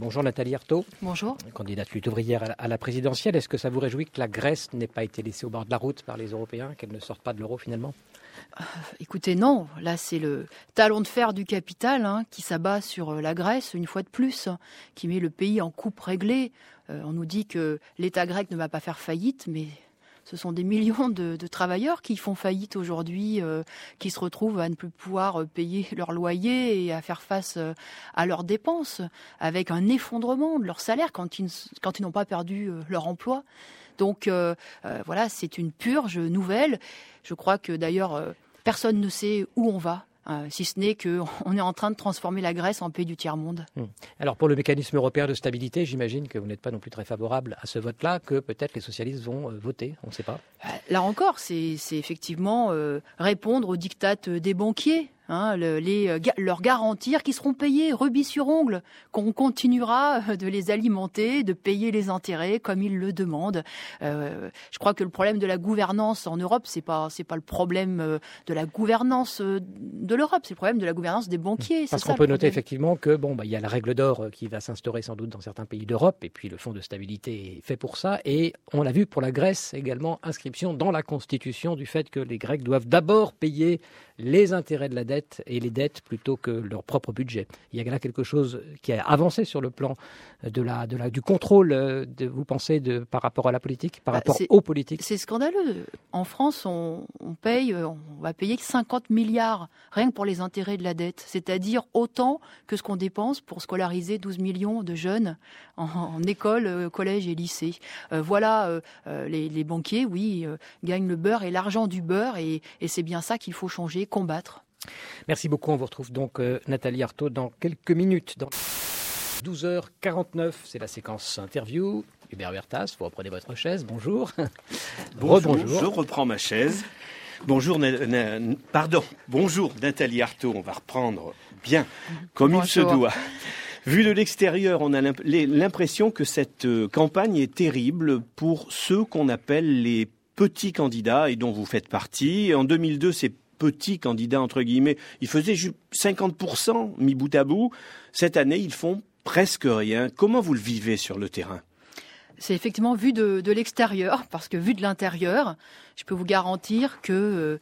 Bonjour Nathalie Arthaud. Bonjour. Candidate lutte ouvrière à la présidentielle. Est-ce que ça vous réjouit que la Grèce n'ait pas été laissée au bord de la route par les Européens, qu'elle ne sorte pas de l'euro finalement ? Écoutez, non. Là, c'est le talon de fer du capital qui s'abat sur la Grèce, une fois de plus, qui met le pays en coupe réglée. On nous dit que l'État grec ne va pas faire faillite, mais ce sont des millions de travailleurs qui font faillite aujourd'hui, qui se retrouvent à ne plus pouvoir payer leur loyer et à faire face à leurs dépenses, avec un effondrement de leur salaire quand ils n'ont pas perdu leur emploi. Donc voilà, c'est une purge nouvelle. Je crois que d'ailleurs, personne ne sait où on va. Si ce n'est qu'on est en train de transformer la Grèce en pays du tiers-monde. Alors pour le mécanisme européen de stabilité, j'imagine que vous n'êtes pas non plus très favorable à ce vote-là, que peut-être les socialistes vont voter, on ne sait pas. Là encore, c'est effectivement répondre aux diktats des banquiers. Leur garantir qu'ils seront payés rubis sur ongle, qu'on continuera de les alimenter, de payer les intérêts comme ils le demandent. Je crois que le problème de la gouvernance en Europe, c'est pas le problème de la gouvernance de l'Europe, c'est le problème de la gouvernance des banquiers. Parce qu'on peut noter effectivement que il y a la règle d'or qui va s'instaurer sans doute dans certains pays d'Europe, et puis le fonds de stabilité est fait pour ça. Et on l'a vu pour la Grèce également, inscription dans la Constitution du fait que les Grecs doivent d'abord payer les intérêts de la dette et les dettes plutôt que leur propre budget. Il y a là quelque chose qui a avancé sur le plan du contrôle, vous pensez, par rapport à la politique, par rapport aux politiques. C'est scandaleux. En France, on va payer 50 milliards rien que pour les intérêts de la dette, c'est-à-dire autant que ce qu'on dépense pour scolariser 12 millions de jeunes en école, collège et lycée. Les banquiers, gagnent le beurre et l'argent du beurre, et c'est bien ça qu'il faut changer, combattre. Merci beaucoup. On vous retrouve donc Nathalie Arthaud dans quelques minutes. Dans 12h49, c'est la séquence interview. Hubert Bertas, vous reprenez votre chaise. Bonjour. Bonjour. Je reprends ma chaise. Bonjour Nathalie Arthaud. On va reprendre bien, comme il se doit. Vu de l'extérieur, on a l'impression que cette campagne est terrible pour ceux qu'on appelle les petits candidats et dont vous faites partie. En 2002, ces petits candidats, entre guillemets, ils faisaient 50% mis bout à bout. Cette année, ils font presque rien. Comment vous le vivez sur le terrain ? C'est effectivement vu de l'extérieur, parce que vu de l'intérieur, je peux vous garantir que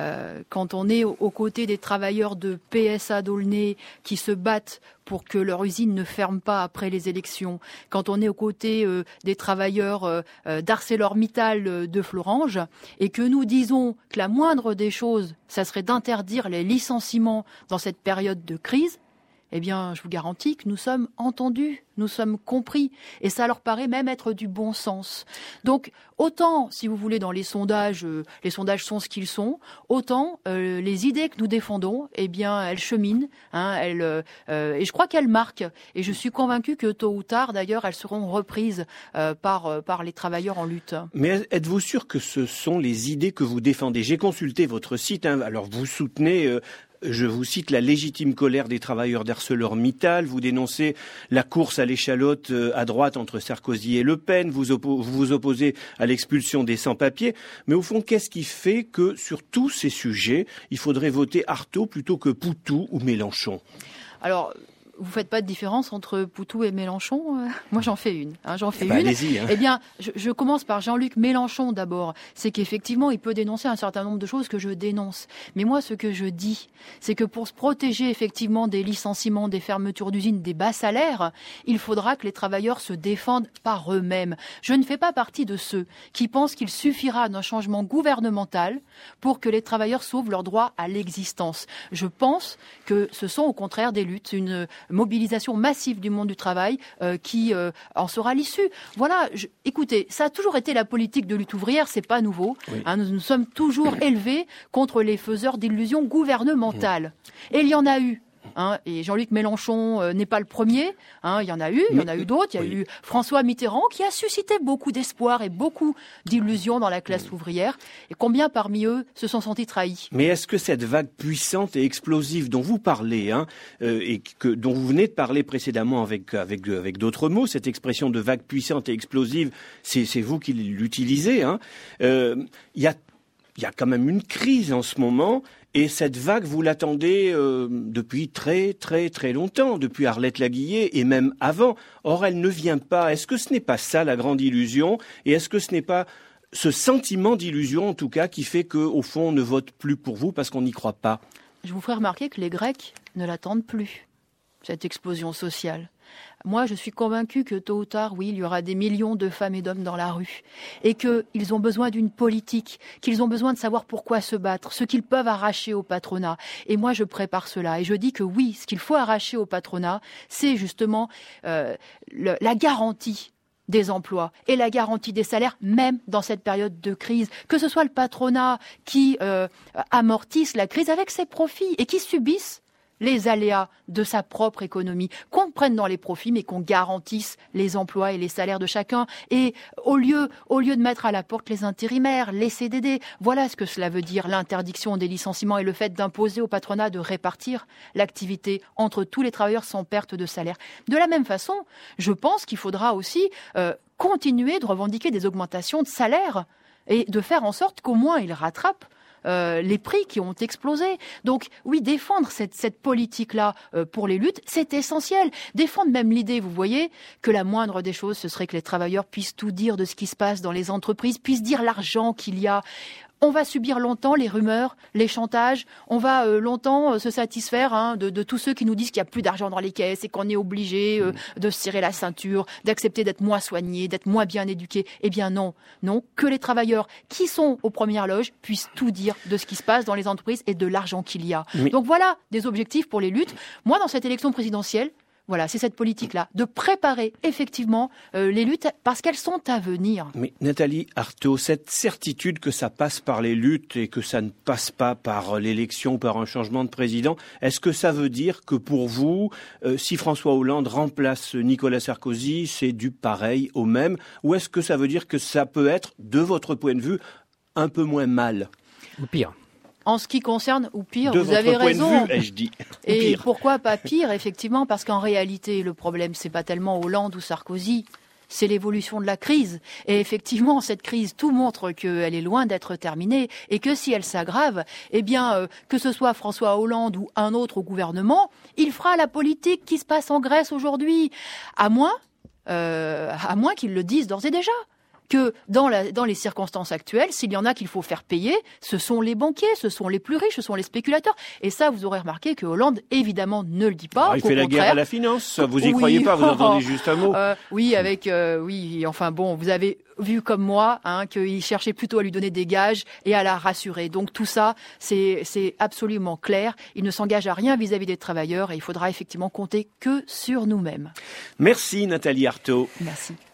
quand on est aux côtés des travailleurs de PSA d'Aulnay qui se battent pour que leur usine ne ferme pas après les élections, quand on est aux côtés des travailleurs d'ArcelorMittal de Florange, et que nous disons que la moindre des choses, ça serait d'interdire les licenciements dans cette période de crise, eh bien, je vous garantis que nous sommes entendus, nous sommes compris, et ça leur paraît même être du bon sens. Donc, autant, si vous voulez, dans les sondages sont ce qu'ils sont, autant les idées que nous défendons, eh bien, elles cheminent, et je crois qu'elles marquent. Et je suis convaincue que tôt ou tard, d'ailleurs, elles seront reprises par les travailleurs en lutte. Mais êtes-vous sûr que ce sont les idées que vous défendez ? J'ai consulté votre site, alors vous soutenez... Je vous cite la légitime colère des travailleurs d'ArcelorMittal. Vous dénoncez la course à l'échalote à droite entre Sarkozy et Le Pen. Vous vous opposez à l'expulsion des sans-papiers. Mais au fond, qu'est-ce qui fait que sur tous ces sujets, il faudrait voter Arthaud plutôt que Poutou ou Mélenchon ? Alors, vous faites pas de différence entre Poutou et Mélenchon ? Moi, j'en fais une. Allez-y. Eh bien, je commence par Jean-Luc Mélenchon d'abord. C'est qu'effectivement, il peut dénoncer un certain nombre de choses que je dénonce. Mais moi, ce que je dis, c'est que pour se protéger effectivement des licenciements, des fermetures d'usines, des bas salaires, il faudra que les travailleurs se défendent par eux-mêmes. Je ne fais pas partie de ceux qui pensent qu'il suffira d'un changement gouvernemental pour que les travailleurs sauvent leur droit à l'existence. Je pense que ce sont au contraire des luttes, une mobilisation massive du monde du travail qui en sera l'issue. Voilà, écoutez, ça a toujours été la politique de lutte ouvrière, c'est pas nouveau. Oui. Nous nous sommes toujours élevés contre les faiseurs d'illusions gouvernementales. Et il y en a eu. Et Jean-Luc Mélenchon n'est pas le premier. Il y en a eu d'autres. Il y a eu François Mitterrand qui a suscité beaucoup d'espoir et beaucoup d'illusions dans la classe ouvrière. Et combien parmi eux se sont sentis trahis ? Mais est-ce que cette vague puissante et explosive dont vous parlez, dont vous venez de parler précédemment avec d'autres mots, cette expression de vague puissante et explosive, c'est vous qui l'utilisez. Il y a quand même une crise en ce moment. Et cette vague, vous l'attendez depuis très très très longtemps, depuis Arlette Laguillet et même avant. Or, elle ne vient pas. Est-ce que ce n'est pas ça la grande illusion? Et est-ce que ce n'est pas ce sentiment d'illusion, en tout cas, qui fait qu'au fond, on ne vote plus pour vous parce qu'on n'y croit pas? Je vous ferai remarquer que les Grecs ne l'attendent plus, cette explosion sociale. Moi, je suis convaincue que tôt ou tard, oui, il y aura des millions de femmes et d'hommes dans la rue et qu'ils ont besoin d'une politique, qu'ils ont besoin de savoir pourquoi se battre, ce qu'ils peuvent arracher au patronat. Et moi, je prépare cela et je dis que oui, ce qu'il faut arracher au patronat, c'est justement la garantie des emplois et la garantie des salaires, même dans cette période de crise. Que ce soit le patronat qui amortisse la crise avec ses profits et qui subisse les aléas de sa propre économie, qu'on prenne dans les profits, mais qu'on garantisse les emplois et les salaires de chacun. Et au lieu de mettre à la porte les intérimaires, les CDD, voilà ce que cela veut dire, l'interdiction des licenciements et le fait d'imposer au patronat de répartir l'activité entre tous les travailleurs sans perte de salaire. De la même façon, je pense qu'il faudra aussi continuer de revendiquer des augmentations de salaire et de faire en sorte qu'au moins ils rattrapent les prix qui ont explosé. Donc oui, défendre cette politique-là pour les luttes, c'est essentiel. Défendre même l'idée, vous voyez, que la moindre des choses, ce serait que les travailleurs puissent tout dire de ce qui se passe dans les entreprises, puissent dire l'argent qu'il y a. On va subir longtemps les rumeurs, les chantages, on va longtemps se satisfaire de tous ceux qui nous disent qu'il n'y a plus d'argent dans les caisses et qu'on est obligé de se serrer la ceinture, d'accepter d'être moins soigné, d'être moins bien éduqué. Eh bien non, que les travailleurs qui sont aux premières loges puissent tout dire de ce qui se passe dans les entreprises et de l'argent qu'il y a. Oui. Donc voilà des objectifs pour les luttes. Moi, dans cette élection présidentielle, voilà, c'est cette politique-là, de préparer effectivement les luttes parce qu'elles sont à venir. Mais Nathalie Arthaud, cette certitude que ça passe par les luttes et que ça ne passe pas par l'élection ou par un changement de président, est-ce que ça veut dire que pour vous, si François Hollande remplace Nicolas Sarkozy, c'est du pareil au même? Ou est-ce que ça veut dire que ça peut être, de votre point de vue, un peu moins mal? Ou pire? En ce qui concerne, ou pire, de vous avez raison. De votre point de vue, ai-je dit. Et pire. Pourquoi pas pire, effectivement, parce qu'en réalité, le problème, c'est pas tellement Hollande ou Sarkozy, c'est l'évolution de la crise. Et effectivement, cette crise, tout montre qu'elle est loin d'être terminée et que si elle s'aggrave, eh bien, que ce soit François Hollande ou un autre au gouvernement, il fera la politique qui se passe en Grèce aujourd'hui. À moins qu'ils le disent d'ores et déjà. Que dans les circonstances actuelles, s'il y en a qu'il faut faire payer, ce sont les banquiers, ce sont les plus riches, ce sont les spéculateurs. Et ça, vous aurez remarqué que Hollande, évidemment, ne le dit pas. Alors, il fait la guerre à la finance. Vous y croyez pas? Vous entendez juste un mot. Oui, enfin bon, vous avez vu comme moi qu'il cherchait plutôt à lui donner des gages et à la rassurer. Donc tout ça, c'est absolument clair. Il ne s'engage à rien vis-à-vis des travailleurs et il faudra effectivement compter que sur nous-mêmes. Merci Nathalie Arthaud. Merci.